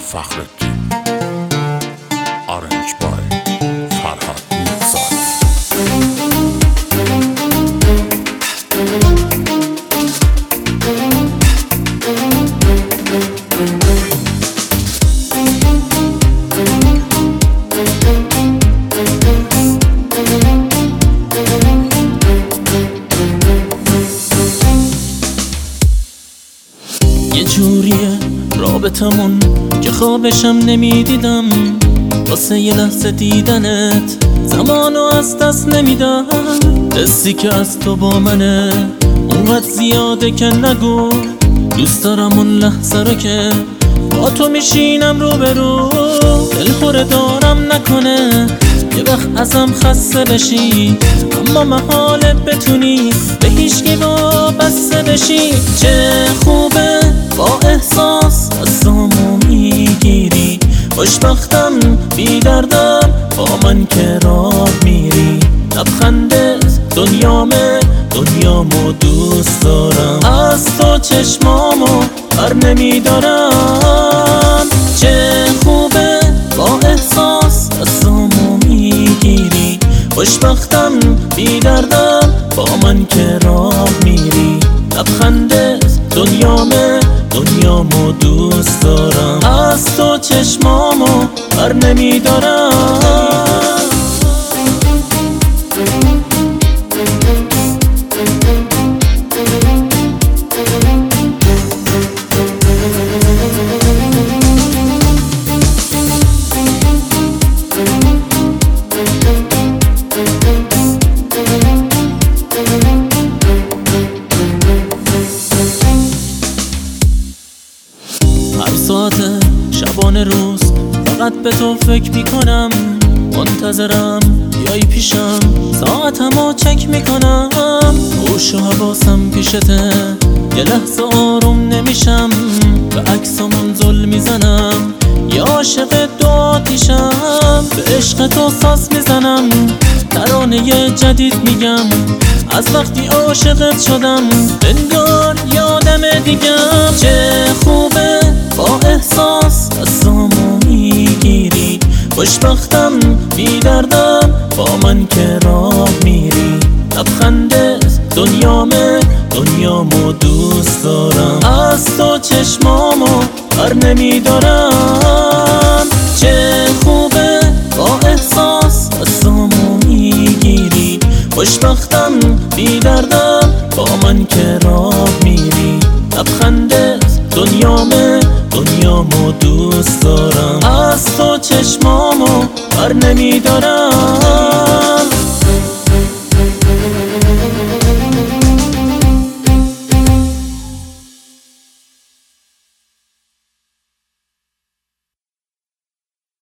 فخرالدین آرنج بای فرهاد میرزاد. یه جوریه رابطمون که خوابشم نمیدیدم، واسه یه لحظه دیدنت زمانو از دست نمیدم. حسی که از تو با منه اونقدر زیاده که نگو، دوست دارم اون لحظه رو که با تو میشینم رو به رو. دلخوره دارم نکنه یه وقت ازم خسته بشی، اما محاله بتونی به هیچکی وابسته بشی. چه خوبه با احساس دستامو میگیری، خوشبختم بی دردم با من که راه میری. لبخندت دنیامو دوست دارم، از تو چشمامو بر نمیدارم. چه خوبه با احساس دستامو میگیری، خوشبختم بی دردم با من که راه میری. لبخندت دنیامو دوست دارم، از تو چشمامو بر نمیدارم. هر ساعت شبانه روز فقط به تو فکر میکنم، منتظرم بیایی پیشم، ساعتمو چک میکنم. هوش و حواسم پیشته، یه لحظه آروم نمیشم، به عکسمون زل میزنم، یا عاشق دو آتیشم. به عشق تو ساز میزنم، ترانه جدید میگم، از وقتی عاشقت شدم انگار یادم دیگم. چه خوبه با احساس دستامو میگیری، خوشبختم بی دردم با من که راه میری. لبخندت دنیامو دوست دارم، از تو چشمامو بر نمیدارم. چه خوبه با احساس دستامو میگیری، خوشبختم بی دردم با من که راه میری. لبخندت دنیامو دوست دارم، از تو چشمامو بر نمیدارم.